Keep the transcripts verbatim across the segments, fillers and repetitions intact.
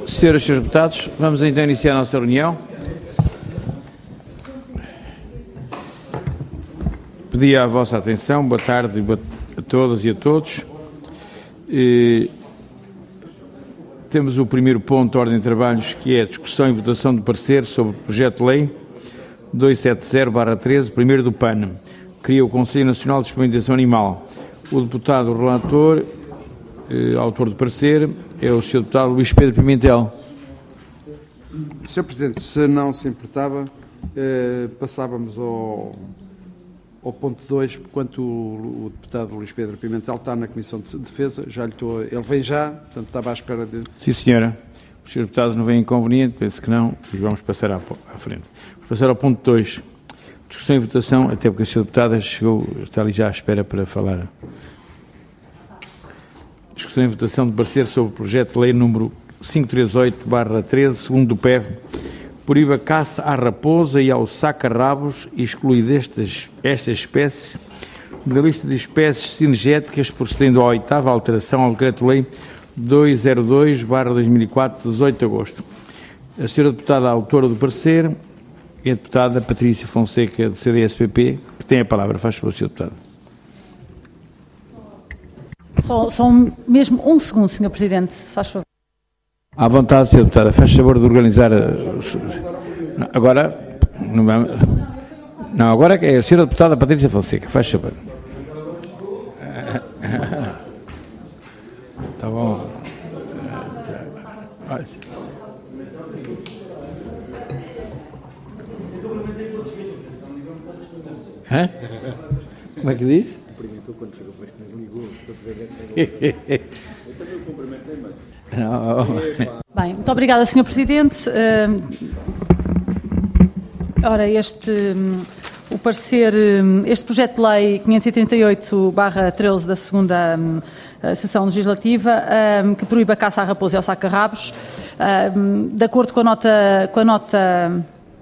Senhoras e senhores deputados, vamos então iniciar a nossa reunião. Pedi a vossa atenção, boa tarde a todas e a todos. E temos o primeiro ponto de ordem de trabalhos, que é a discussão e votação de parecer sobre o projeto de lei duzentos e setenta barra treze, primeiro do P A N, cria o Conselho Nacional de Disponibilização Animal. O deputado relator, eh, autor do parecer, é o senhor deputado Luís Pedro Pimentel. senhor Presidente, se não se importava, eh, passávamos ao, ao ponto dois, porquanto o, o deputado Luís Pedro Pimentel está na Comissão de Defesa, já lhe estou, ele vem já, portanto estava à espera de... Sim, senhora. Os senhores deputados não veem inconveniente, penso que não, e vamos passar à, à frente. Vamos passar ao ponto dois, discussão e votação, até porque a senhora deputada chegou, está ali já à espera para falar. Discussão e votação de parecer sobre o projeto de lei número quinhentos e trinta e oito barra treze, segundo do P E V, proíbe a caça à raposa e ao saca-rabos e exclui destas, estas espécies da lista de espécies cinegéticas, procedendo à oitava alteração ao Decreto-Lei duzentos e dois barra dois mil e quatro, de dezoito de agosto. A senhora deputada autora do parecer é a deputada Patrícia Fonseca, do C D S P P, que tem a palavra. Faz favor, senhora deputada. Só, só mesmo um segundo, senhor Presidente, se faz favor. À vontade, senhora deputada. Faz favor de organizar... Não, agora... Não, vamos... não, agora é a senhora deputada Patrícia Fonseca. Faz favor. Está bom. Hã? Como é que diz? Bem, muito obrigada, senhor Presidente. Uh, ora, este, um, o parecer, um, este projeto de lei quinhentos e trinta e oito barra treze da segunda um, sessão legislativa, um, que proíbe a caça à raposa e ao saca-rabos, um, de acordo com a nota... Com a nota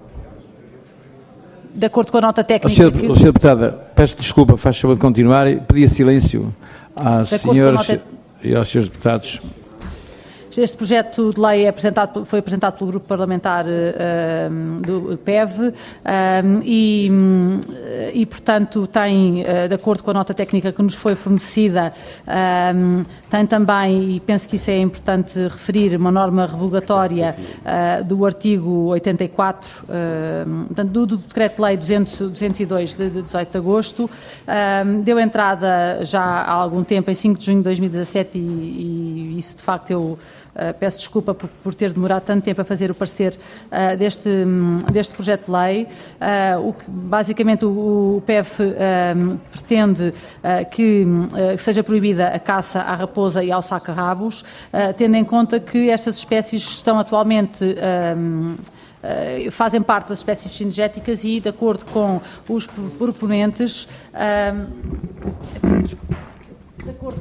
de acordo com a nota técnica... Senhora que... deputada, peço desculpa, faz favor de continuar e pedia silêncio às senhoras nota... e aos senhores deputados. Este projeto de lei é apresentado, foi apresentado pelo Grupo Parlamentar uh, do P E V uh, e, e, portanto, tem, uh, de acordo com a nota técnica que nos foi fornecida, uh, tem também, e penso que isso é importante referir, uma norma revogatória uh, do artigo oitenta e quatro, uh, do, do Decreto-Lei duzentos e dois de dezoito de agosto, uh, deu entrada já há algum tempo, em cinco de junho de dois mil e dezassete, e, e isso, de facto, eu... Uh, peço desculpa por, por ter demorado tanto tempo a fazer o parecer uh, deste, um, deste projeto de lei. Uh, o que, basicamente, o, o P E V um, pretende uh, que uh, seja proibida a caça à raposa e ao saca-rabos, uh, tendo em conta que estas espécies estão atualmente... Um, Uh, fazem parte das espécies cinegéticas e, de acordo com os proponentes, uh, de acordo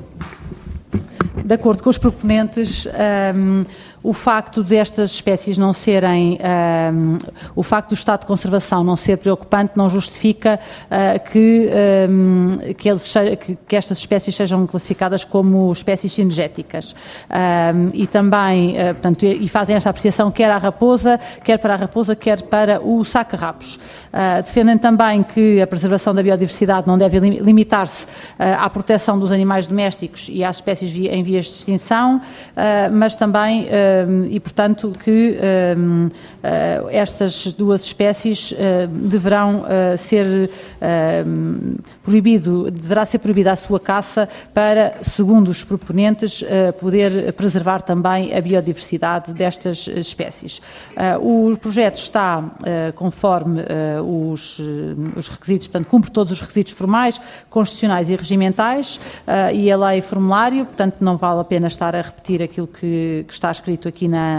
De acordo com os proponentes, um, o facto destas espécies não serem, um, o facto do estado de conservação não ser preocupante não justifica uh, que, um, que, eles, que, que estas espécies sejam classificadas como espécies cinegéticas. Um, e também, uh, portanto, e fazem esta apreciação quer à raposa, quer para a raposa, quer para o saca-rabos. Uh, defendem também que a preservação da biodiversidade não deve limitar-se uh, à proteção dos animais domésticos e às espécies em vias de extinção, uh, mas também, uh, e portanto, que uh, uh, estas duas espécies uh, deverão uh, ser uh, proibido, deverá ser proibida a sua caça para, segundo os proponentes, uh, poder preservar também a biodiversidade destas espécies. Uh, o projeto está uh, conforme uh, os, os requisitos, portanto, cumpre todos os requisitos formais, constitucionais e regimentais, uh, e a lei formulário, portanto, não vale a pena estar a repetir aquilo que, que está escrito aqui na,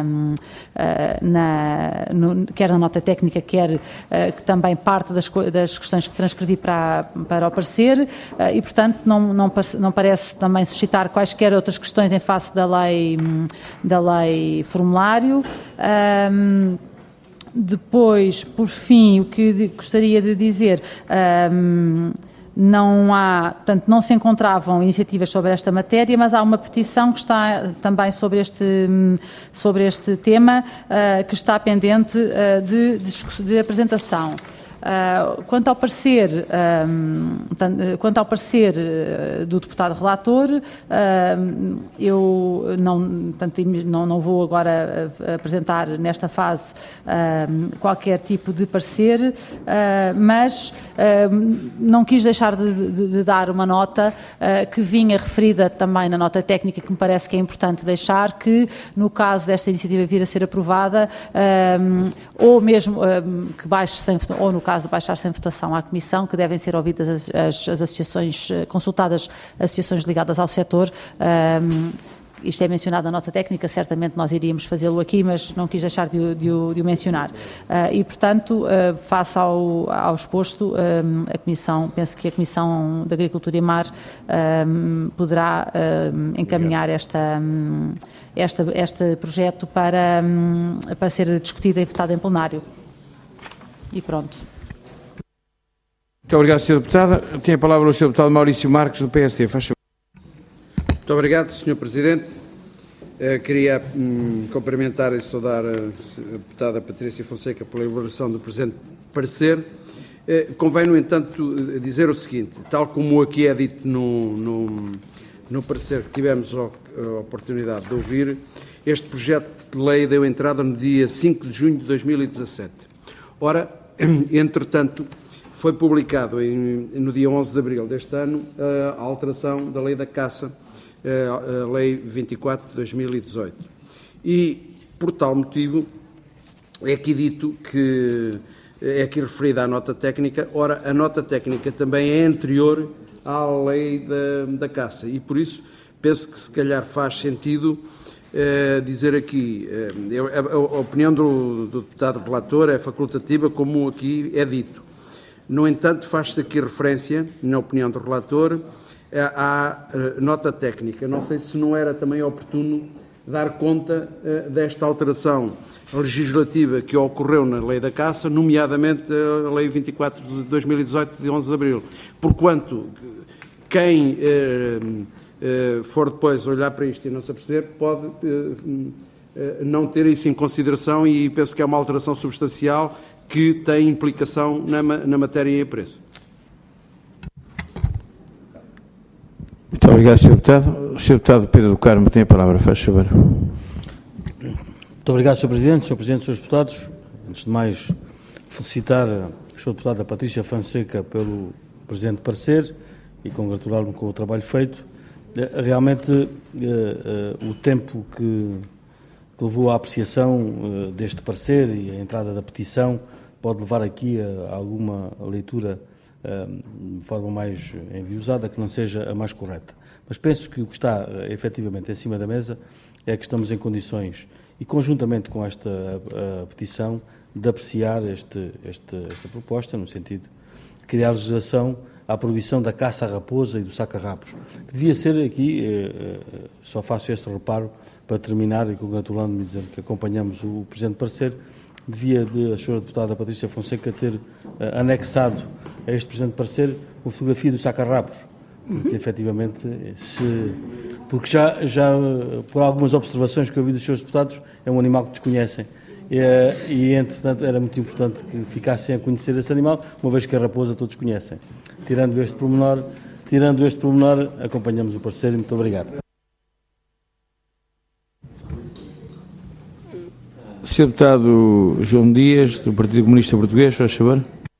na no, quer na nota técnica, quer uh, que também parte das, das questões que transcrevi para, para o parecer, uh, e, portanto, não, não, não parece também suscitar quaisquer outras questões em face da lei, da lei formulário. Um, Depois, por fim, o que gostaria de dizer... Um, não há, portanto, não se encontravam iniciativas sobre esta matéria, mas há uma petição que está também sobre este, sobre este tema, uh, que está pendente uh, de, de, de apresentação. Uh, quanto ao parecer, um, quanto ao parecer uh, do deputado relator, uh, eu não, portanto, não, não vou agora apresentar nesta fase uh, qualquer tipo de parecer, uh, mas uh, não quis deixar de, de, de dar uma nota uh, que vinha referida também na nota técnica, que me parece que é importante deixar, que no caso desta iniciativa vir a ser aprovada, um, ou mesmo um, que baixe sem, ou no caso de baixar-se em votação à Comissão, que devem ser ouvidas as, as, as associações, consultadas associações ligadas ao setor. Um, isto é mencionado na nota técnica, certamente nós iríamos fazê-lo aqui, mas não quis deixar de, de, de, de o mencionar. Uh, e, portanto, uh, face ao, ao exposto, um, a Comissão, penso que a Comissão de Agricultura e Mar um, poderá um, encaminhar esta, um, esta, este projeto para, um, para ser discutido e votado em plenário. E pronto. Muito obrigado, senhora Deputada. Tem a palavra o senhor Deputado Maurício Marques, do P S D. Faz favor. Muito obrigado, senhor Presidente. Uh, queria um, cumprimentar e saudar a, a Deputada Patrícia Fonseca pela elaboração do presente parecer. Uh, convém, no entanto, dizer o seguinte, tal como aqui é dito no, no, no parecer que tivemos a, a oportunidade de ouvir, este projeto de lei deu entrada no dia cinco de junho de dois mil e dezassete. Ora, entretanto, foi publicado em, no dia onze de abril deste ano a alteração da Lei da Caça, a Lei vinte e quatro de dois mil e dezoito. E, por tal motivo, é aqui dito que é aqui referida à nota técnica. Ora, a nota técnica também é anterior à Lei da, da Caça e, por isso, penso que se calhar faz sentido Uh, dizer aqui, uh, a, a, a opinião do, do deputado relator é facultativa, como aqui é dito. No entanto, faz-se aqui referência, na opinião do relator, à, à nota técnica. Não sei se não era também oportuno dar conta uh, desta alteração legislativa que ocorreu na Lei da Caça, nomeadamente a Lei vinte e quatro de dois mil e dezoito, de onze de abril. Porquanto, quem uh, uh, for depois olhar para isto e não se aperceber, pode uh, uh, não ter isso em consideração, e penso que é uma alteração substancial que tem implicação na, na matéria e em preço. Muito obrigado, senhor Deputado. O senhor Deputado Pedro do Carmo tem a palavra, faz favor. Muito obrigado, senhor Presidente, senhor Presidente, senhores Deputados. Antes de mais, felicitar a senhora Deputada Patrícia Fonseca pelo presente parecer e congratular-me com o trabalho feito. Realmente, o tempo que, que levou à apreciação deste parecer e a entrada da petição pode levar aqui a alguma leitura de forma mais enviosada, que não seja a mais correta. Mas penso que o que está efetivamente em cima da mesa é que estamos em condições, e conjuntamente com esta a, a petição, de apreciar este, este, esta proposta, no sentido de criar legislação à proibição da caça à raposa e do saca-rabos, que devia ser aqui, eh, só faço este reparo para terminar e congratulando-me e dizendo que acompanhamos o presente parecer, devia de, a senhora Deputada Patrícia Fonseca ter uh, anexado a este presente parecer uma fotografia do saca-rabos, porque efetivamente, se, porque já, já por algumas observações que eu vi dos senhores deputados, é um animal que desconhecem. E, e, entretanto, era muito importante que ficassem a conhecer esse animal, uma vez que a raposa todos conhecem. Tirando este pormenor, tirando este pormenor, acompanhamos o parecer e muito obrigado. senhor Deputado João Dias, do Partido Comunista Português, faz favor.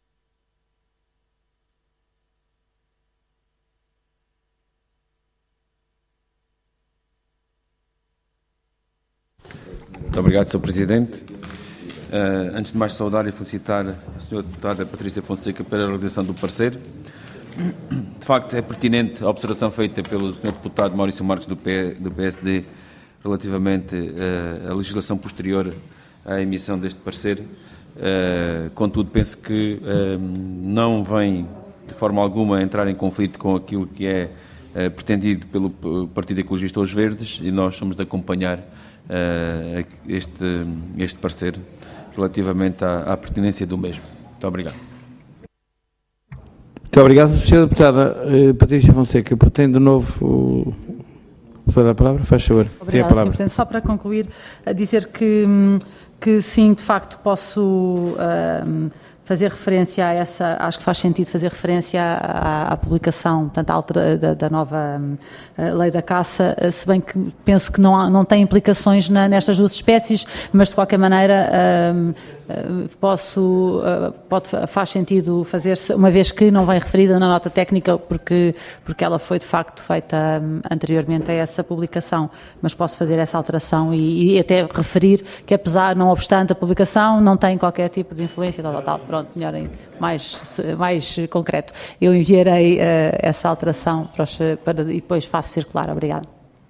Muito obrigado, senhor Presidente. Uh, antes de mais, saudar e felicitar a senhora Deputada Patrícia Fonseca pela realização do parecer. De facto, é pertinente a observação feita pelo senhor Deputado Maurício Marques, do, P, do P S D, relativamente uh, à legislação posterior à emissão deste parecer. Uh, contudo, penso que uh, não vem, de forma alguma, entrar em conflito com aquilo que é uh, pretendido pelo Partido Ecologista Os Verdes, e nós somos de acompanhar uh, este, este parecer relativamente à, à pertinência do mesmo. Muito obrigado. Muito Muito obrigado. senhora Deputada eh, Patrícia Fonseca, pretende de novo dar a palavra? Faz favor. Obrigada, Tem a palavra. senhor Presidente. Só para concluir, a dizer que, que sim, de facto, posso uh, fazer referência a essa, acho que faz sentido fazer referência à, à publicação, portanto, à altera, da, da nova uh, lei da caça, uh, se bem que penso que não, há, não tem implicações na, nestas duas espécies, mas de qualquer maneira uh, uh, posso, uh, pode, faz sentido fazer-se, uma vez que não vem referida na nota técnica, porque, porque ela foi de facto feita um, anteriormente a essa publicação, mas posso fazer essa alteração e, e até referir que, apesar, não obstante a publicação, não tem qualquer tipo de influência, tal, tal, tal. Pronto, melhor, mais, mais concreto. Eu enviarei uh, essa alteração para, os, para, e depois faço circular. Obrigada.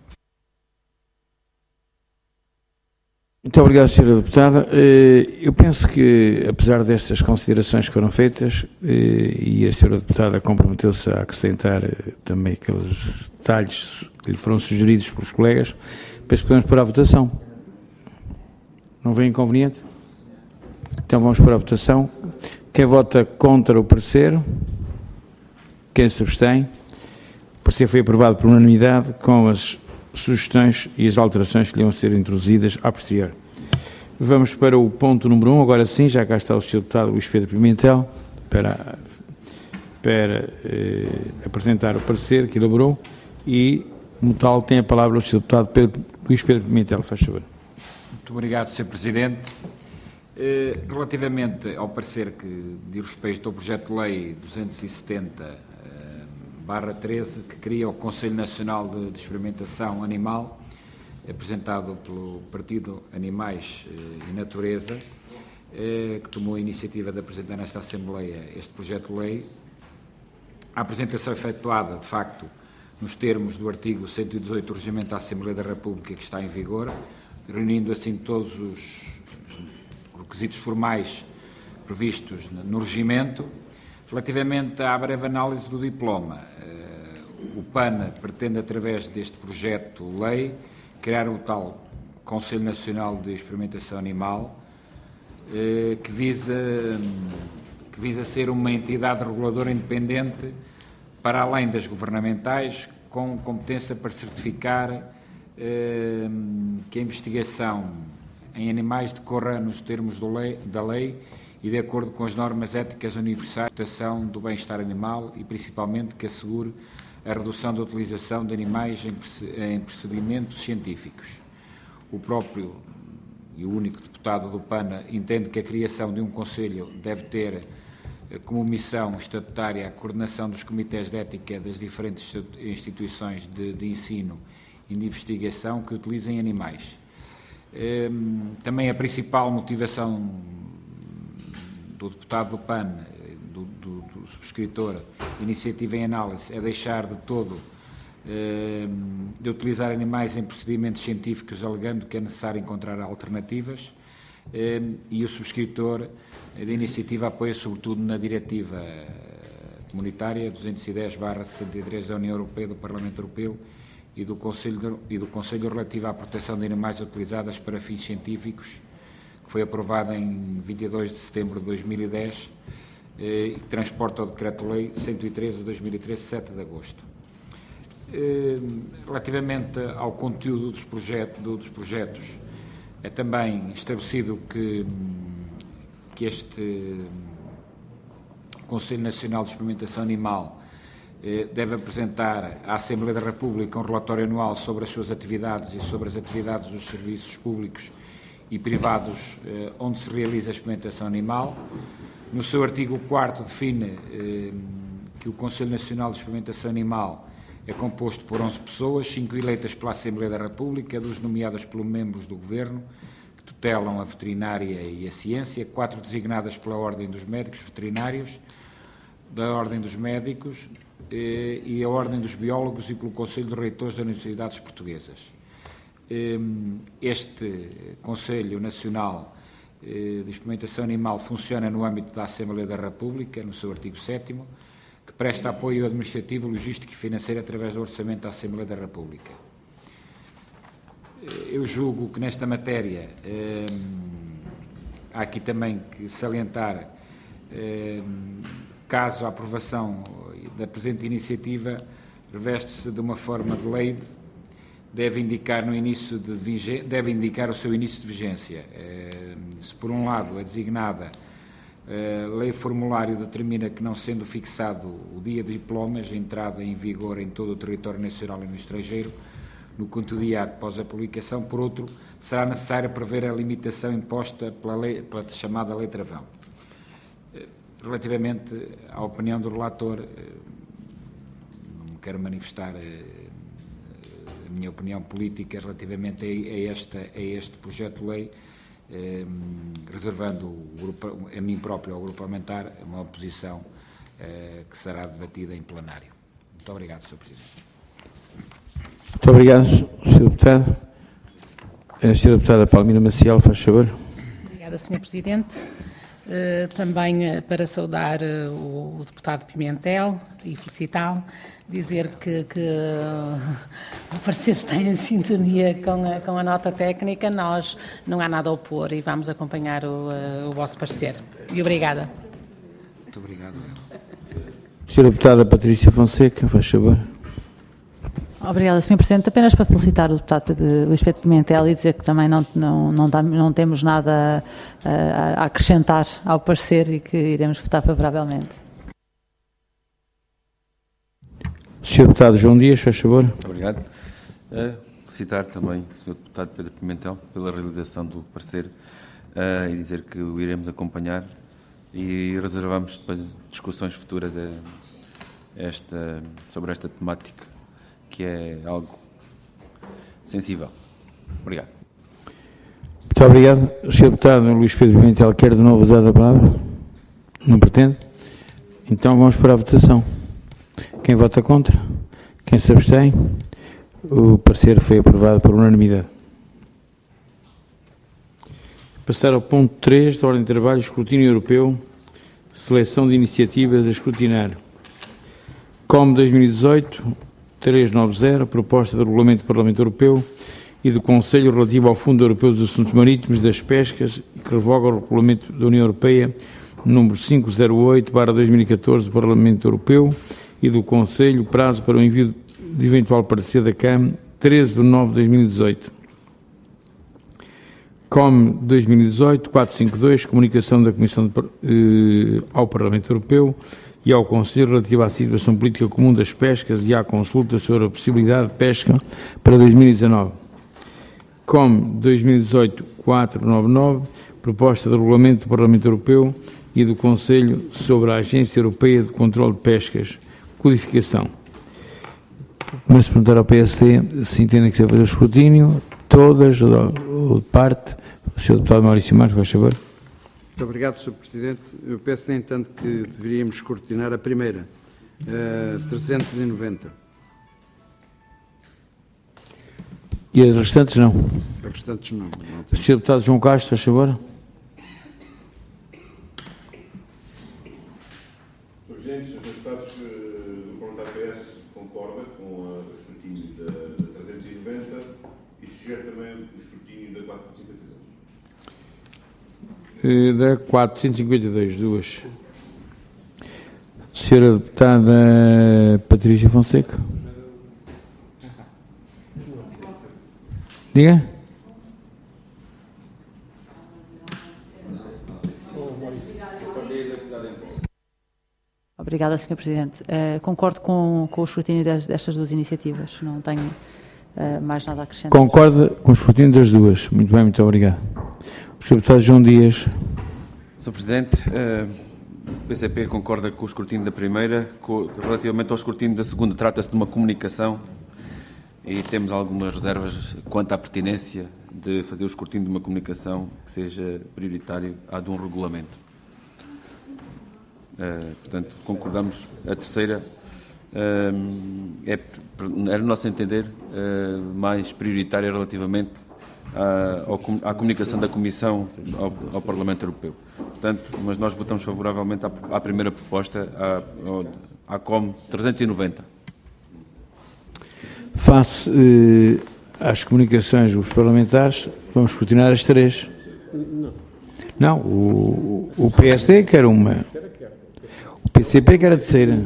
Muito obrigado, senhora Deputada. Eu penso que, apesar destas considerações que foram feitas, e a senhora Deputada comprometeu-se a acrescentar também aqueles detalhes que lhe foram sugeridos pelos colegas, penso que podemos pôr à votação. Não vem inconveniente? Então vamos pôr à votação. Quem vota contra o parecer? Quem se abstém? O parecer foi aprovado por unanimidade com as sugestões e as alterações que lhe vão ser introduzidas a posterior. Vamos para o ponto número um, agora sim, já cá está o senhor Deputado Luís Pedro Pimentel, para, para eh, apresentar o parecer que elaborou e, como tal, tem a palavra o senhor Deputado Pedro, Luís Pedro Pimentel, faz favor. Muito obrigado, senhor Presidente. Eh, relativamente ao parecer que diz respeito ao projeto de lei duzentos e setenta barra treze, que cria o Conselho Nacional de, de Experimentação Animal, apresentado pelo Partido Animais e Natureza, que tomou a iniciativa de apresentar nesta Assembleia este projeto de lei. A apresentação efetuada, de facto, nos termos do artigo cento e dezoito do Regimento da Assembleia da República, que está em vigor, reunindo assim todos os requisitos formais previstos no regimento. Relativamente à breve análise do diploma, o PAN pretende, através deste projeto de lei, criar o tal Conselho Nacional de Experimentação Animal, que visa, que visa ser uma entidade reguladora independente, para além das governamentais, com competência para certificar que a investigação em animais decorra nos termos do lei, da lei e de acordo com as normas éticas universais de proteção do bem-estar animal e, principalmente, que assegure a redução da utilização de animais em procedimentos científicos. O próprio e o único deputado do PAN entende que a criação de um Conselho deve ter como missão estatutária a coordenação dos comitês de ética das diferentes instituições de, de ensino e de investigação que utilizem animais. Também a principal motivação do deputado do PAN, do, do, do subscritor, iniciativa em análise, é deixar de todo eh, de utilizar animais em procedimentos científicos, alegando que é necessário encontrar alternativas, eh, e o subscritor da iniciativa apoia sobretudo na diretiva comunitária duzentos e dez barra sessenta e três da União Europeia, do Parlamento Europeu e do Conselho, de, e do Conselho relativo à proteção de animais utilizadas para fins científicos, que foi aprovada em vinte e dois de setembro de dois mil e dez eh, e que transporta o Decreto-Lei cento e treze de dois mil e treze, sete de agosto. Eh, relativamente ao conteúdo dos, projeto, dos projetos, é também estabelecido que, que este Conselho Nacional de Experimentação Animal eh, deve apresentar à Assembleia da República um relatório anual sobre as suas atividades e sobre as atividades dos serviços públicos e privados eh, onde se realiza a experimentação animal. No seu artigo quarto define eh, que o Conselho Nacional de Experimentação Animal é composto por onze pessoas, cinco eleitas pela Assembleia da República, duas nomeadas pelos membros do Governo, que tutelam a veterinária e a ciência, quatro designadas pela Ordem dos Médicos Veterinários, da Ordem dos Médicos eh, e a Ordem dos Biólogos e pelo Conselho de Reitores das Universidades Portuguesas. Este Conselho Nacional de Experimentação Animal funciona no âmbito da Assembleia da República, no seu artigo sétimo, que presta apoio administrativo, logístico e financeiro através do Orçamento da Assembleia da República. Eu julgo que nesta matéria hum, há aqui também que salientar hum, caso a aprovação da presente iniciativa reveste-se de uma forma de lei, deve indicar, no início de vigê... deve indicar o seu início de vigência. Se, por um lado, a designada a lei formulário determina que, não sendo fixado o dia de diplomas, a entrada em vigor em todo o território nacional e no estrangeiro, no quinto dia após a publicação, por outro, será necessário prever a limitação imposta pela, lei, pela chamada Lei Travão. Relativamente à opinião do relator, não me quero manifestar a minha opinião política relativamente a, este, a este projeto de lei, eh, reservando o grupo, a mim próprio, ao grupo parlamentar, uma oposição eh, que será debatida em plenário. Muito obrigado, senhor Presidente. Muito obrigado, senhor Deputado. A senhora Deputada Palmira Maciel, faz favor. Obrigada, senhor Presidente. Uh, também uh, para saudar uh, o, o deputado Pimentel e felicitá-lo, dizer que, que uh, o parecer está em sintonia com a, com a nota técnica, nós não há nada a opor e vamos acompanhar o, uh, o vosso parecer. E obrigada. Muito obrigado. senhora Deputada Patrícia Fonseca, faz favor. Obrigada, senhor Presidente. Apenas para felicitar o deputado de Luís Pedro Pimentel e dizer que também não, não, não, não temos nada a, a acrescentar ao parecer e que iremos votar favoravelmente. senhor Deputado João Dias, faz favor. Muito obrigado. Uh, felicitar também o senhor Deputado Pedro Pimentel pela realização do parecer uh, e dizer que o iremos acompanhar e reservamos depois discussões futuras a esta, sobre esta temática, que é algo sensível. Obrigado. Muito obrigado. O senhor Deputado Luís Pedro Pimentel quer de novo dar a palavra? Não pretende? Então vamos para a votação. Quem vota contra? Quem se abstém? O parecer foi aprovado por unanimidade. Passar ao ponto três da ordem de trabalho, escrutínio europeu, seleção de iniciativas a escrutinar. C O M dois mil e dezoito, trezentos e noventa, proposta do Regulamento do Parlamento Europeu e do Conselho relativo ao Fundo Europeu dos Assuntos Marítimos das Pescas, que revoga o Regulamento da União Europeia número quinhentos e oito barra dois mil e catorze do Parlamento Europeu e do Conselho, prazo para o envio de eventual parecer da C A M, treze de nove de dois mil e dezoito. C O M dois mil e dezoito, quatrocentos e cinquenta e dois, comunicação da Comissão de, eh, ao Parlamento Europeu e ao Conselho relativa à situação política comum das pescas e à consulta sobre a possibilidade de pesca para dois mil e dezanove. C O M dois mil e dezoito, quatrocentos e noventa e nove, proposta do Regulamento do Parlamento Europeu e do Conselho sobre a Agência Europeia de Controlo de Pescas, codificação. Mas perguntar ao P S D se entendem que deve fazer o escrutínio, todas, ou de parte. O senhor Deputado Maurício Marques, faz favor. Muito obrigado, senhor Presidente. Eu peço, no entanto, que deveríamos escrutinar a primeira, uh, trezentos e noventa. E as restantes não? As restantes não. não o senhor Deputado João Castro, faz favor. senhor Presidente, senhores Deputados, do Parlamentar P S concorda com o escrutínio da, da trezentos e noventa e sugere também o escrutínio da quatrocentos e cinquenta e dois. Da quatrocentos e cinquenta e dois, duas. Senhora Deputada Patrícia Fonseca. Diga. Obrigada, senhor Presidente. Uh, concordo com, com o escrutínio das, destas duas iniciativas. Não tenho uh, mais nada a acrescentar. Concorda com o escrutínio das duas. Muito bem, muito obrigado. O senhor Deputado João Dias. senhor Presidente, uh, o P C P concorda com o escrutínio da primeira. Com, relativamente ao escrutínio da segunda, trata-se de uma comunicação e temos algumas reservas quanto à pertinência de fazer o escrutínio de uma comunicação que seja prioritário à de um regulamento. Uh, portanto, concordamos. A terceira uh, é, era, no nosso entender, uh, mais prioritária relativamente à, ao, à comunicação da Comissão ao, ao Parlamento Europeu. Portanto, mas nós votamos favoravelmente à, à primeira proposta, à, à C O M trezentos e noventa. Face eh, às comunicações dos parlamentares, vamos escrutinar as três. Não. Não, o, o P S D quer uma. P C P que era a terceira.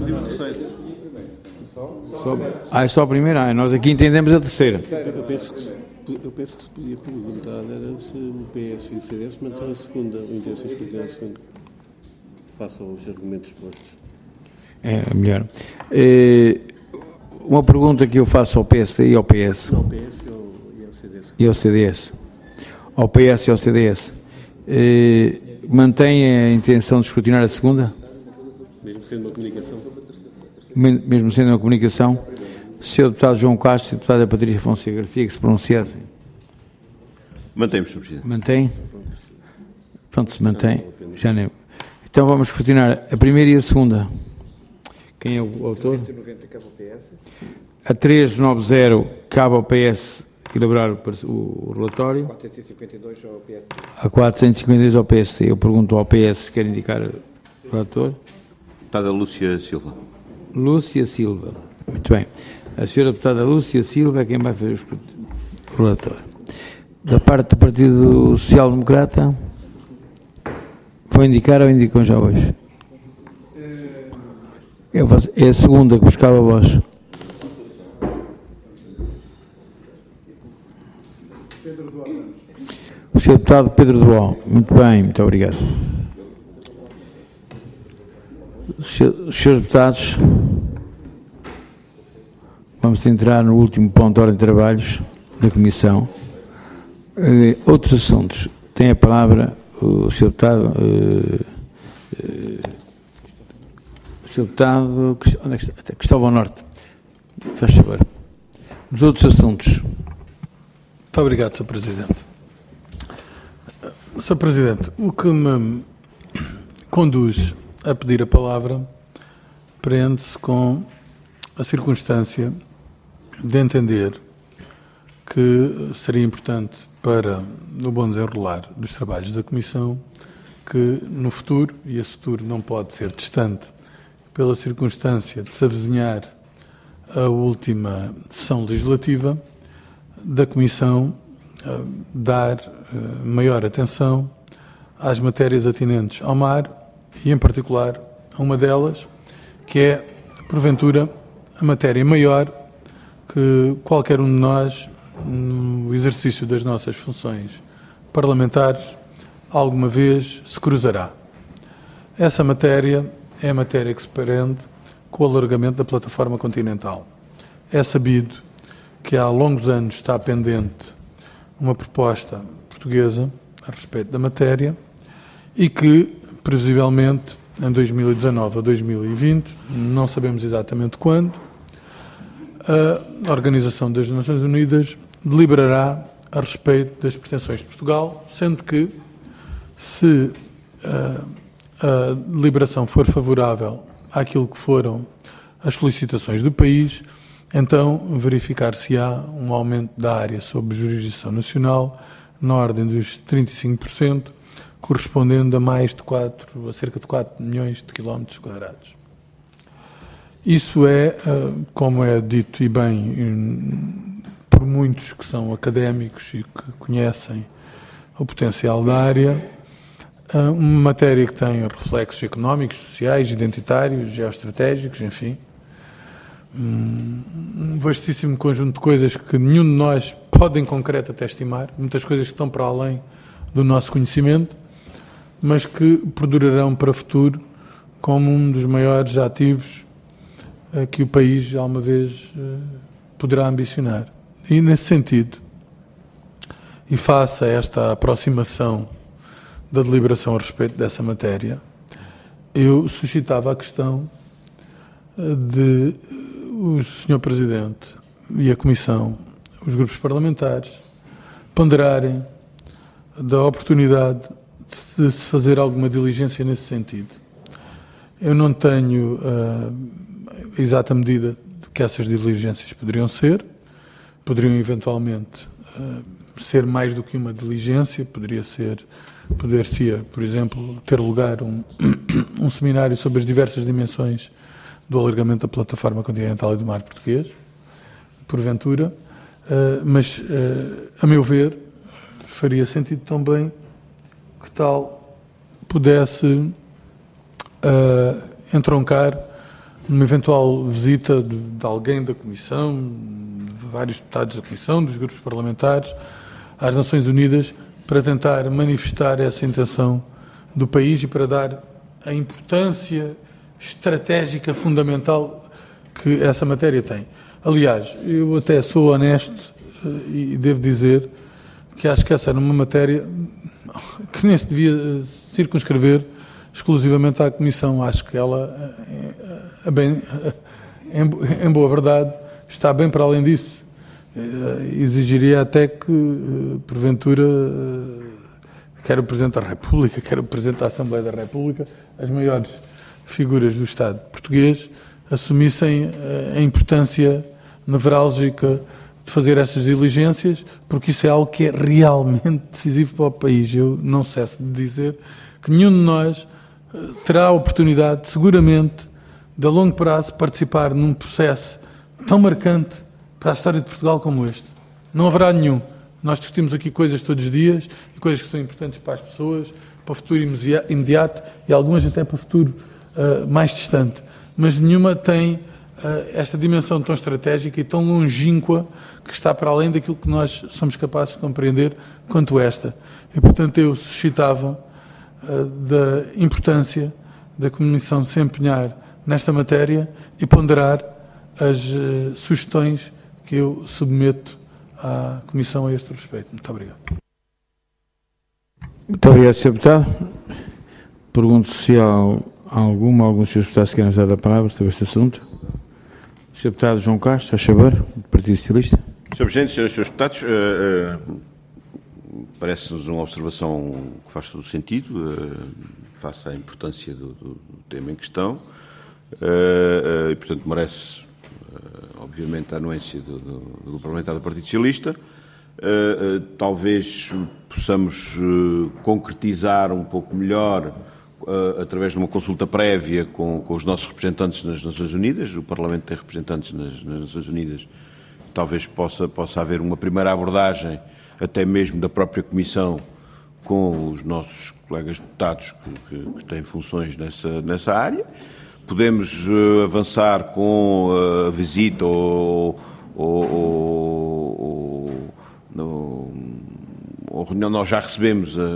Só, ah, é só a primeira? Ah, nós aqui entendemos a terceira. Eu penso que, eu penso que se podia perguntar era se o P S e o C D S mantêm a segunda, o interesse em escolher a segunda, face aos argumentos postos. É melhor. É, uma pergunta que eu faço ao P S D e ao P S. Não, ao P S e ao, e ao C D S. E ao C D S. Ao P S e ao C D S. É, mantém a intenção de escrutinar a segunda? Mesmo sendo uma comunicação? Mesmo sendo uma comunicação? senhor Deputado João Castro e a Deputada Patrícia Fonseca Garcia, que se pronunciassem. Mantemos, senhor Presidente. Mantém? Pronto, se mantém. Já nem... Então vamos escrutinar a primeira e a segunda. Quem é o autor? A trezentos e noventa cabe ao P S elaborar o, o relatório. quatrocentos e cinquenta e dois ao P S D. A quatrocentos e cinquenta e dois ao P S D. Eu pergunto ao P S se quer indicar o relator. Deputada Lúcia Silva. Lúcia Silva. Muito bem. A senhora deputada Lúcia Silva é quem vai fazer o relatório. Da parte do Partido Social Democrata, vou indicar ou indicam já hoje? Eu faço, é a segunda que buscava a voz. O senhor deputado Pedro Dual. Muito bem, muito obrigado. Os senhores deputados, vamos entrar no último ponto de ordem de trabalhos da Comissão. Uh, outros assuntos. Tem a palavra o senhor deputado... Uh, uh, o senhor deputado... Onde é que está? Cristóvão Norte. Faz favor. Os outros assuntos. Muito obrigado, senhor Presidente. senhor Presidente, o que me conduz a pedir a palavra prende-se com a circunstância de entender que seria importante para o bom desenrolar dos trabalhos da Comissão que no futuro, e esse futuro não pode ser distante, pela circunstância de se avizinhar a última sessão legislativa, da Comissão uh, dar uh, maior atenção às matérias atinentes ao mar e, em particular, a uma delas, que é, porventura, a matéria maior que qualquer um de nós, no exercício das nossas funções parlamentares, alguma vez se cruzará. Essa matéria é a matéria que se prende com o alargamento da plataforma continental. É sabido que há longos anos está pendente uma proposta portuguesa a respeito da matéria e que, previsivelmente, em dois mil e dezanove ou dois mil e vinte, não sabemos exatamente quando, a Organização das Nações Unidas deliberará a respeito das pretensões de Portugal, sendo que, se a, a deliberação for favorável àquilo que foram as solicitações do país, então verificar-se-á um aumento da área sob jurisdição nacional na ordem dos trinta e cinco por cento, correspondendo a mais de quatro, a cerca de quatro milhões de quilómetros quadrados. Isso é, como é dito e bem por muitos que são académicos e que conhecem o potencial da área, uma matéria que tem reflexos económicos, sociais, identitários, geoestratégicos, enfim, um vastíssimo conjunto de coisas que nenhum de nós pode em concreto até estimar, muitas coisas que estão para além do nosso conhecimento, mas que perdurarão para o futuro como um dos maiores ativos que o país alguma vez poderá ambicionar. E nesse sentido, e face a esta aproximação da deliberação a respeito dessa matéria, eu suscitava a questão de o senhor Presidente e a Comissão, os grupos parlamentares, ponderarem da oportunidade de se fazer alguma diligência nesse sentido. Eu não tenho a exata medida do que essas diligências poderiam ser, poderiam eventualmente ser mais do que uma diligência, poderia ser, poder-se, por exemplo, ter lugar um, um seminário sobre as diversas dimensões do alargamento da plataforma continental e do mar português, porventura, mas, a meu ver, faria sentido também que tal pudesse entroncar numa eventual visita de, de alguém da Comissão, de vários deputados da Comissão, dos grupos parlamentares, às Nações Unidas, para tentar manifestar essa intenção do país e para dar a importância estratégica fundamental que essa matéria tem. Aliás, eu até sou honesto e devo dizer que acho que essa era uma matéria que nem se devia circunscrever exclusivamente à Comissão. Acho que ela, bem, em boa verdade, está bem para além disso. Exigiria até que, porventura, quer o Presidente da República, quer o Presidente da Assembleia da República, as maiores figuras do Estado português assumissem a importância nevrálgica de fazer estas diligências, porque isso é algo que é realmente decisivo para o país. Eu não cesso de dizer que nenhum de nós terá a oportunidade, seguramente, de a longo prazo, participar num processo tão marcante para a história de Portugal como este. Não haverá nenhum. Nós discutimos aqui coisas todos os dias, e coisas que são importantes para as pessoas, para o futuro imediato e algumas até para o futuro uh, mais distante. Mas nenhuma tem uh, esta dimensão tão estratégica e tão longínqua que está para além daquilo que nós somos capazes de compreender quanto esta. E, portanto, eu suscitava uh, da importância da Comissão se empenhar nesta matéria e ponderar as uh, sugestões que eu submeto à Comissão a este respeito. Muito obrigado. Muito obrigado, senhor Deputado. Pergunto se há alguma, alguns senhores deputados que querem usar a palavra sobre este assunto. senhor Deputado João Castro, faz favor, do Partido Socialista. senhor Presidente, senhores e senhores deputados, uh, uh, parece-nos uma observação que faz todo o sentido, uh, face à importância do, do, do tema em questão, uh, uh, e, portanto, merece, uh, obviamente, a anuência do, do, do parlamentar do Partido Socialista. Uh, uh, talvez possamos uh, concretizar um pouco melhor uh, através de uma consulta prévia com, com os nossos representantes nas Nações Unidas. O Parlamento tem representantes nas, nas Nações Unidas. Talvez possa, possa haver uma primeira abordagem, até mesmo da própria Comissão, com os nossos colegas deputados que, que, que têm funções nessa, nessa área. Podemos uh, avançar com uh, a visita ou, ou, ou, ou, ou reunião. Nós já recebemos a,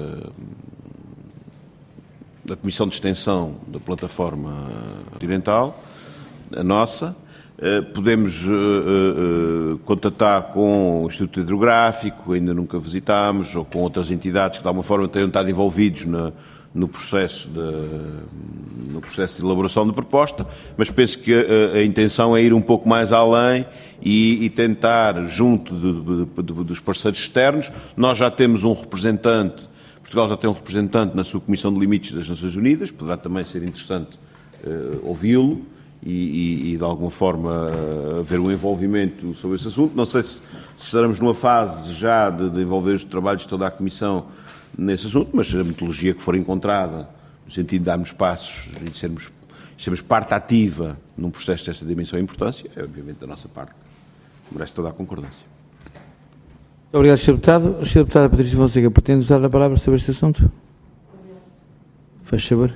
a, a Comissão de Extensão da Plataforma Continental, a nossa. Uh, podemos uh, uh, contatar com o Instituto Hidrográfico, ainda nunca visitámos, ou com outras entidades que de alguma forma tenham estado envolvidos na, no, processo de, no processo de elaboração de proposta, mas penso que a, a intenção é ir um pouco mais além e, e tentar, junto de, de, de, dos parceiros externos. Nós já temos um representante, Portugal já tem um representante na sua Comissão de Limites das Nações Unidas, poderá também ser interessante uh, ouvi-lo. E, e, e, de alguma forma, haver um envolvimento sobre esse assunto. Não sei se, se estaremos numa fase já de, de envolver os trabalhos de toda a Comissão nesse assunto, mas a metodologia que for encontrada, no sentido de darmos passos e de sermos, sermos parte ativa num processo desta dimensão e importância, é obviamente da nossa parte. Merece toda a concordância. Muito obrigado, senhor Deputado. O senhor Deputado Patrícia Fonseca pretende usar a palavra sobre este assunto? Faz favor.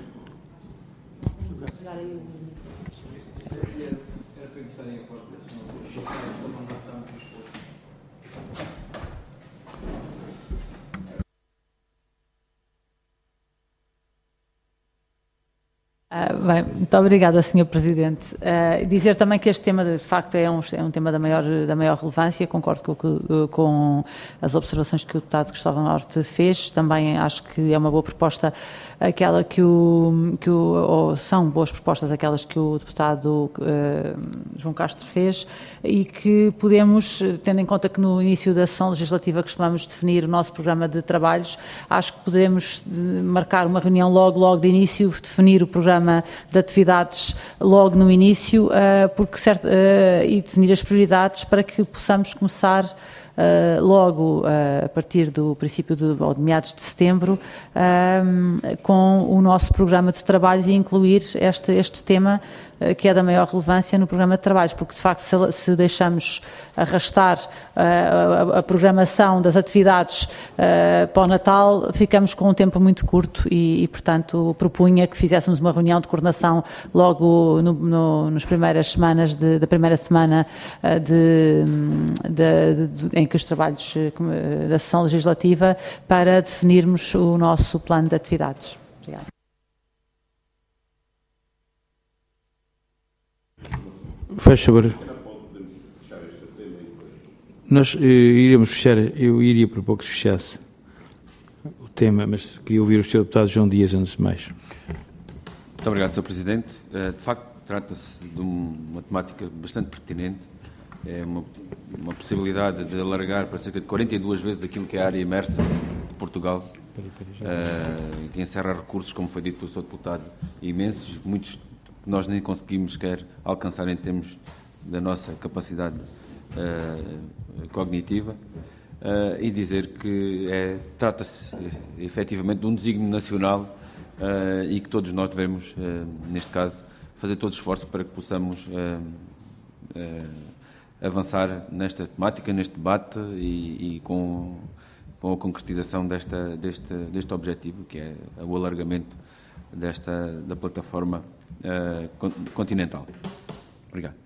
Uh, bem, muito obrigada, senhor Presidente. Uh, dizer também que este tema, de facto, é um, é um tema da maior, da maior relevância. Concordo com, com as observações que o deputado Cristóvão Norte fez. Também acho que é uma boa proposta aquela que o, que o ou são boas propostas aquelas que o deputado uh, João Castro fez e que podemos, tendo em conta que no início da sessão legislativa costumamos definir o nosso programa de trabalhos, acho que podemos marcar uma reunião logo, logo de início, definir o programa de atividades logo no início, uh, porque certo, uh, e definir as prioridades para que possamos começar uh, logo uh, a partir do princípio de, ou de meados de setembro uh, com o nosso programa de trabalhos e incluir este, este tema que é da maior relevância no programa de trabalhos, porque de facto se, se deixamos arrastar uh, a, a programação das atividades uh, para o Natal, ficamos com um tempo muito curto e, e portanto propunha que fizéssemos uma reunião de coordenação logo no, no, nas primeiras semanas de, da primeira semana uh, de, de, de, de, em que os trabalhos uh, da sessão legislativa, para definirmos o nosso plano de atividades. Obrigada. Faz favor. Nós eh, iríamos fechar, eu iria propor que se fechasse o tema, mas queria ouvir o senhor Deputado João Dias antes de mais. Muito obrigado, senhor Presidente. De facto, trata-se de uma temática bastante pertinente. É uma, uma possibilidade de alargar para cerca de quarenta e duas vezes aquilo que é a área imersa de Portugal, uh, que encerra recursos, como foi dito pelo senhor Deputado, imensos, muitos que nós nem conseguimos sequer alcançar em termos da nossa capacidade uh, cognitiva, uh, e dizer que é, trata-se efetivamente de um desígnio nacional uh, e que todos nós devemos, uh, neste caso, fazer todo o esforço para que possamos uh, uh, avançar nesta temática, neste debate e, e com, com a concretização desta, deste, deste objetivo, que é o alargamento desta, da plataforma uh, continental. Obrigado.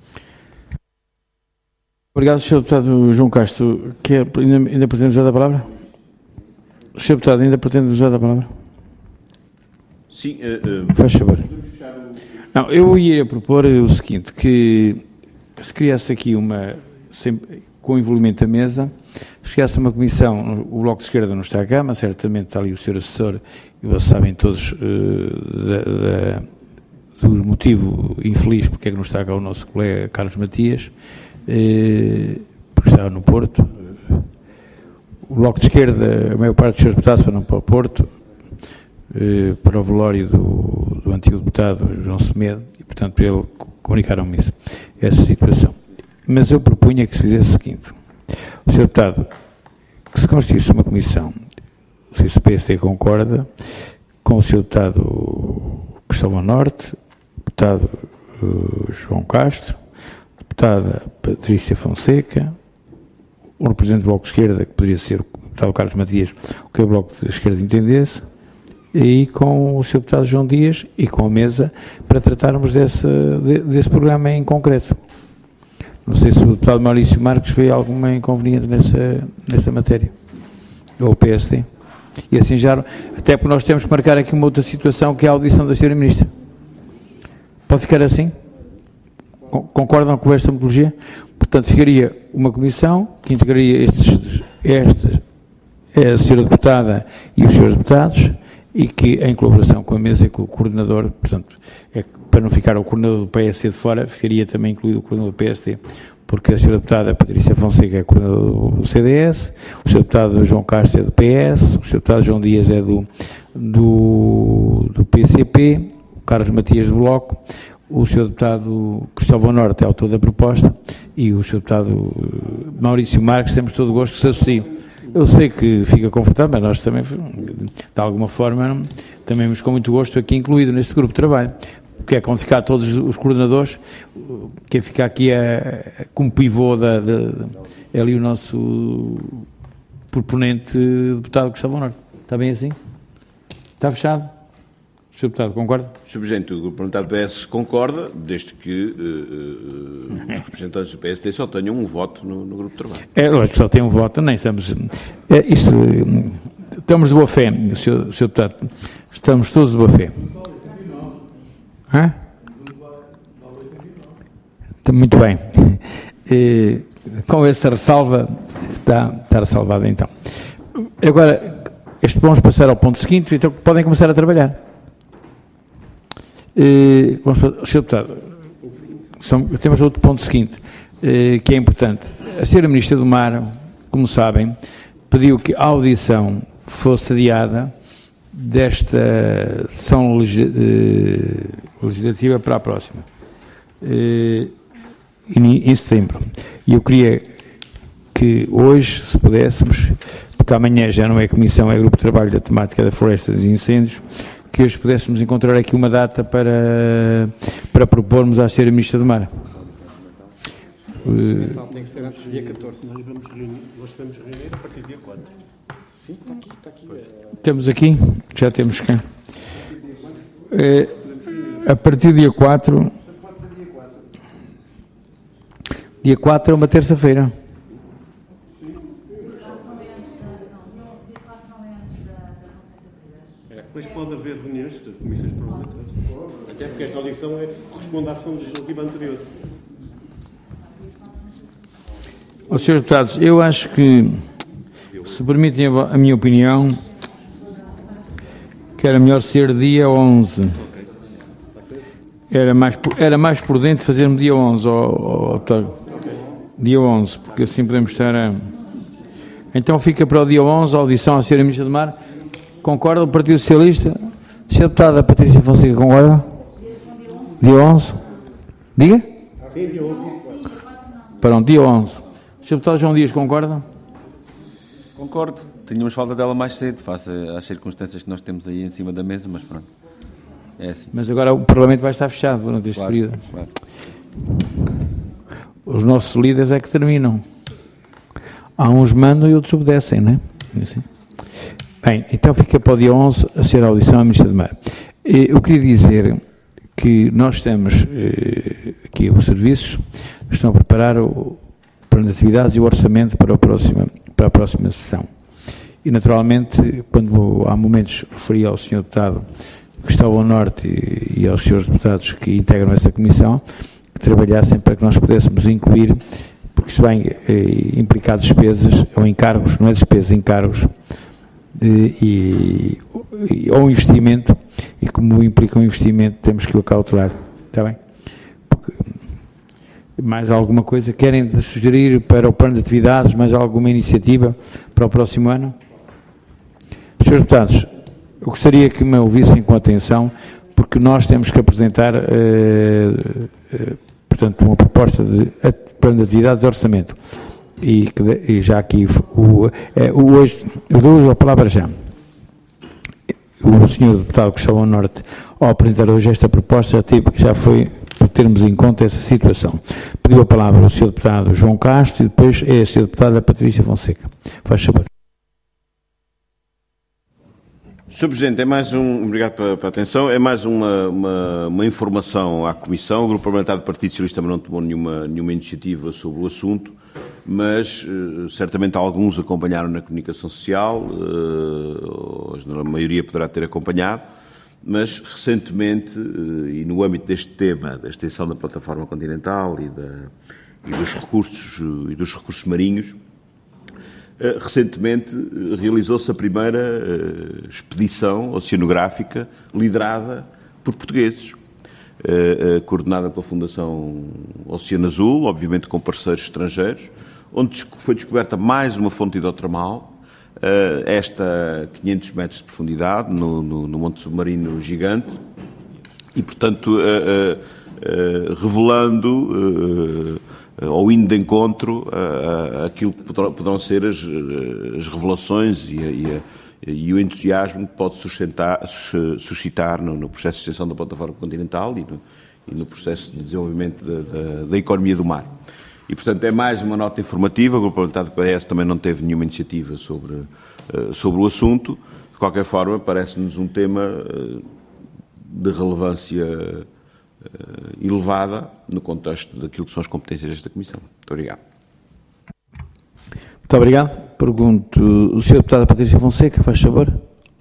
Obrigado, senhor Deputado João Castro. Quer, ainda, ainda pretende usar a palavra? senhor Deputado, ainda pretende usar a palavra? Sim. Uh, uh, Faz favor. Não, eu ia propor o seguinte, que se criasse aqui uma, sempre, com o envolvimento da mesa, se criasse uma comissão, o Bloco de Esquerda não está cá, mas certamente está ali o senhor assessor, e vocês sabem todos uh, da, da, do motivo infeliz porque é que não está cá o nosso colega Carlos Matias, uh, porque estava no Porto. O Bloco de Esquerda, a maior parte dos seus deputados foram para o Porto, uh, para o velório do, do antigo deputado João Semedo, e portanto ele comunicaram-me isso, essa situação. Mas eu propunha que se fizesse o seguinte: o senhor Deputado, que se constituísse uma comissão, não sei se o P S D concorda, com o senhor Deputado Cristóvão Norte, Deputado uh, João Castro, Deputada Patrícia Fonseca, o representante do Bloco de Esquerda, que poderia ser o Deputado Carlos Matias, o que o Bloco de Esquerda entendesse, e com o senhor Deputado João Dias e com a mesa para tratarmos desse, desse programa em concreto. Não sei se o Deputado Maurício Marques vê alguma inconveniente nessa, nessa matéria, ou o P S D. E assim já, até porque nós temos que marcar aqui uma outra situação, que é a audição da senhora Ministra. Pode ficar assim? Concordam com esta metodologia? Portanto, ficaria uma comissão que integraria estes, estes, a senhora Deputada e os senhores Deputados, e que, em colaboração com a mesa e com o coordenador, portanto, é, para não ficar o coordenador do P S D de fora, ficaria também incluído o coordenador do P S D, porque a senhora Deputada Patrícia Fonseca é coordenador do C D S, o senhor Deputado João Castro é do P S, o senhor Deputado João Dias é do, do, do P C P, o Carlos Matias do Bloco, o senhor Deputado Cristóvão Norte é autor da proposta, e o senhor Deputado Maurício Marques, temos todo o gosto que se associe. Eu sei que fica confortável, mas nós também, de alguma forma, também vamos com muito gosto aqui incluído neste grupo de trabalho, porque é quando ficar todos os coordenadores, quem fica aqui é como pivô da, da, é ali o nosso proponente deputado Cristóvão Norte. Está bem assim? Está fechado? senhor Deputado, concorda? senhor Presidente, o Grupo Parlamentar do P S concorda, desde que uh, uh, os representantes do P S D só tenham um voto no, no Grupo de Trabalho. É lógico que só tem um voto, nem estamos... É, isso, estamos de boa fé, senhor, senhor Deputado. Estamos todos de boa fé. Hã? Muito bem. E, com essa ressalva, está, está ressalvada então. Agora, este, vamos passar ao ponto seguinte, então podem começar a trabalhar. E, vamos, senhor Deputado, são, temos outro ponto seguinte, e, que é importante. A senhora Ministra do Mar, como sabem, pediu que a audição fosse adiada desta sessão legislativa para a próxima, em setembro. E eu queria que hoje, se pudéssemos, porque amanhã já não é comissão, é grupo de trabalho da temática da floresta e dos incêndios, que hoje pudéssemos encontrar aqui uma data para, para propormos à senhora Ministra do Mar. Então tem que ser antes do dia catorze. Nós vamos reunir, nós vamos reunir a partir do dia quatro. Sim, está aqui, está aqui. Temos aqui, já temos cá. É, a partir do dia quatro. Dia quatro é uma terça-feira. Depois pode haver reuniões de comissões parlamentares. Até porque esta audição é, corresponde à ação legislativa anterior. Ó, senhores deputados, eu acho que, se permitem a, a minha opinião, que era melhor ser dia onze. Era mais, era mais prudente fazermos dia onze, ó, ó, deputado. Dia onze, porque assim podemos estar a... Então fica para o dia onze a audição à senhora Ministra do Mar. Concorda o Partido Socialista? senhora Deputada Patrícia Fonseca, concorda? Dia onze? Diga? Sim, dia onze. Para um dia onze. senhor Deputado João Dias, concorda? Concordo. Tínhamos falta dela mais cedo, face às circunstâncias que nós temos aí em cima da mesa, mas pronto. É assim. Mas agora o Parlamento vai estar fechado durante este Claro, período. claro. Os nossos líderes é que terminam. Há uns mandam e outros obedecem, não é? Assim. Bem, então fica para o dia onze a ser a audição à Ministra do Mar. Eu queria dizer que nós estamos, aqui os serviços, estão a preparar o plano de atividades e o orçamento para a próxima, para a próxima sessão. E, naturalmente, quando há momentos, referi ao senhor Deputado Gustavo Norte e aos senhores deputados que integram essa comissão, que trabalhassem para que nós pudéssemos incluir, porque isso vai eh, implicar despesas, ou encargos, não é despesas, encargos, eh, e, e, ou investimento, e como implica um investimento, temos que o cautelar. Está bem? Porque, mais alguma coisa? Querem sugerir para o plano de atividades, mais alguma iniciativa para o próximo ano? Senhores deputados, eu gostaria que me ouvissem com atenção, porque nós temos que apresentar, eh, eh, portanto, uma proposta de plano de atividades de orçamento. E, e já aqui, o, eh, o, hoje, eu dou a palavra já. O senhor deputado Gustavo Norte, ao apresentar hoje esta proposta, já, teve, já foi por termos em conta essa situação. Pediu a palavra o senhor deputado João Castro e depois é a senhora deputada Patrícia Fonseca. Faz favor. senhor Presidente, é mais um, obrigado pela, pela atenção, é mais uma, uma, uma informação à Comissão. O Grupo Parlamentar do Partido Socialista também não tomou nenhuma, nenhuma iniciativa sobre o assunto, mas uh, certamente alguns acompanharam na comunicação social, uh, a maioria poderá ter acompanhado, mas recentemente, uh, e no âmbito deste tema, da extensão da plataforma continental e, da, e, dos, recursos, uh, e dos recursos marinhos, Uh, recentemente uh, realizou-se a primeira uh, expedição oceanográfica liderada por portugueses, uh, uh, coordenada pela Fundação Oceano Azul, obviamente com parceiros estrangeiros, onde foi descoberta mais uma fonte hidrotermal, uh, esta a quinhentos metros de profundidade, no, no, no Monte Submarino Gigante, e, portanto, uh, uh, uh, revelando... Uh, ou indo de encontro a, a aquilo que poderão, poderão ser as, as revelações e, a, e, a, e o entusiasmo que pode suscitar, suscitar no, no processo de extensão da plataforma continental e no, e no processo de desenvolvimento da, da, da economia do mar. E, portanto, é mais uma nota informativa. O Grupo Parlamentar do P S também não teve nenhuma iniciativa sobre, sobre o assunto. De qualquer forma, parece-nos um tema de relevância Uh, elevada no contexto daquilo que são as competências desta Comissão. Muito obrigado. Muito obrigado. Pergunto, o senhor Deputado Patrícia Fonseca, faz favor.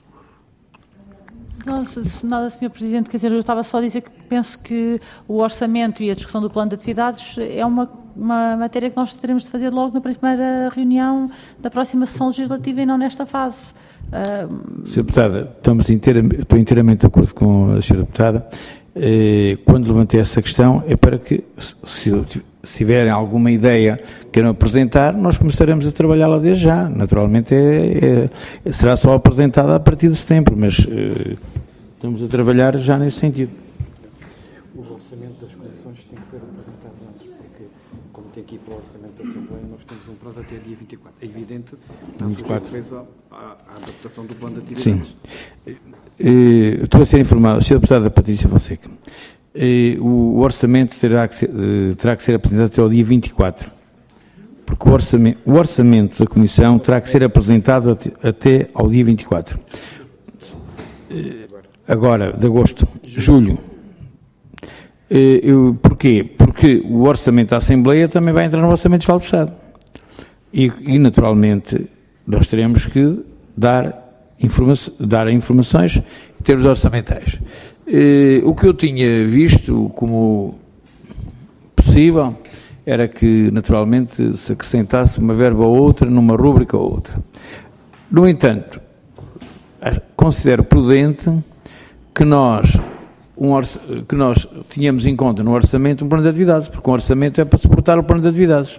Não, se nada, senhor Presidente, quer dizer, eu estava só a dizer que penso que o orçamento e a discussão do plano de atividades é uma, uma matéria que nós teremos de fazer logo na primeira reunião da próxima sessão legislativa e não nesta fase. Uh... senhora Deputada, estamos inteiramente, estou inteiramente de acordo com a senhora Deputada. Quando levantei essa questão é para que, se tiverem alguma ideia que queiram apresentar, nós começaremos a trabalhá-la desde já. Naturalmente é, é, será só apresentada a partir de setembro, mas uh, estamos a trabalhar já nesse sentido. O orçamento das comissões tem que ser apresentado antes, porque como tem que aqui para o Orçamento da Assembleia, nós temos um prazo até dia vinte e quatro. É evidente, está vinte e quatro. sujeito à, à adaptação do plano de atividades. Sim. Uh, estou a ser informado, senhora Deputada Patrícia Fonseca, uh, o orçamento terá que, ser, uh, terá que ser apresentado até ao dia vinte e quatro, porque o orçamento, o orçamento da Comissão terá que ser apresentado até, até ao dia vinte e quatro. Uh, agora, de agosto, julho. Uh, eu, porquê? Porque o orçamento da Assembleia também vai entrar no orçamento geral do Estado. E, e naturalmente, nós teremos que dar Informa dar informações em termos orçamentais. Eh, o que eu tinha visto como possível era que, naturalmente, se acrescentasse uma verba ou outra numa rúbrica ou outra. No entanto, considero prudente que nós, um que nós tínhamos em conta no orçamento um plano de atividades, porque um orçamento é para suportar o plano de atividades.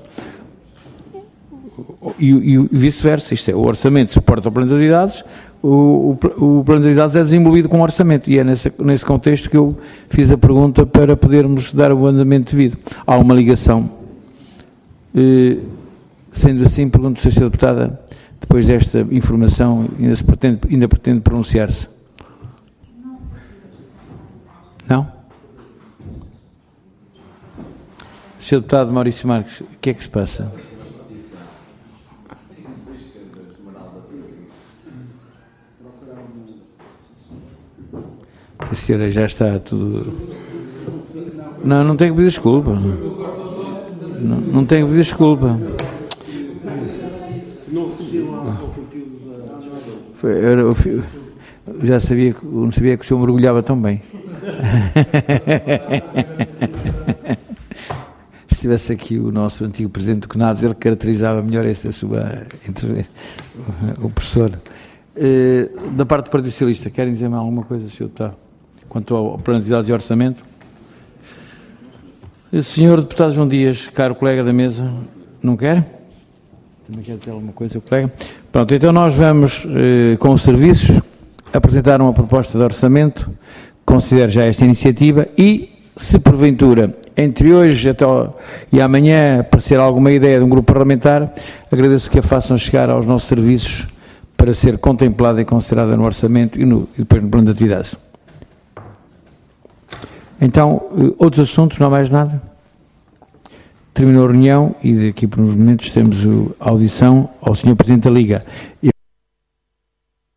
E, e vice-versa, isto é, o orçamento suporta o plano de atividades, o, o, o plano de atividades é desenvolvido com o orçamento, e é nesse, nesse contexto que eu fiz a pergunta para podermos dar o andamento devido. Há uma ligação. Eh, sendo assim, pergunto se a senhora Deputada, depois desta informação, ainda, se pretende, ainda pretende pronunciar-se? Não? senhor Deputado Maurício Marques, o que é que se passa? A senhora já está tudo... Não, não tenho que pedir desculpa. Não, não tenho que pedir desculpa. Foi, eu, eu, eu já sabia, eu não sabia que o senhor mergulhava tão bem. Se tivesse aqui o nosso antigo presidente do CNAD, ele caracterizava melhor essa sua intervenção. O professor. Uh, da parte do Partido Socialista, querem dizer-me alguma coisa, senhor Deputado? Quanto ao plano de atividades e orçamento? senhor Deputado João Dias, caro colega da mesa, não quer? Também quer dizer alguma coisa, o colega? Pronto, então nós vamos, eh, com os serviços, apresentar uma proposta de orçamento, considero já esta iniciativa, e, se porventura, entre hoje até ao, e amanhã aparecer alguma ideia de um grupo parlamentar, agradeço que a façam chegar aos nossos serviços para ser contemplada e considerada no orçamento e, no, e depois no plano de atividades. Então, outros assuntos, não há mais nada? Terminou a reunião e daqui por uns momentos temos a audição ao senhor Presidente da Liga. Eu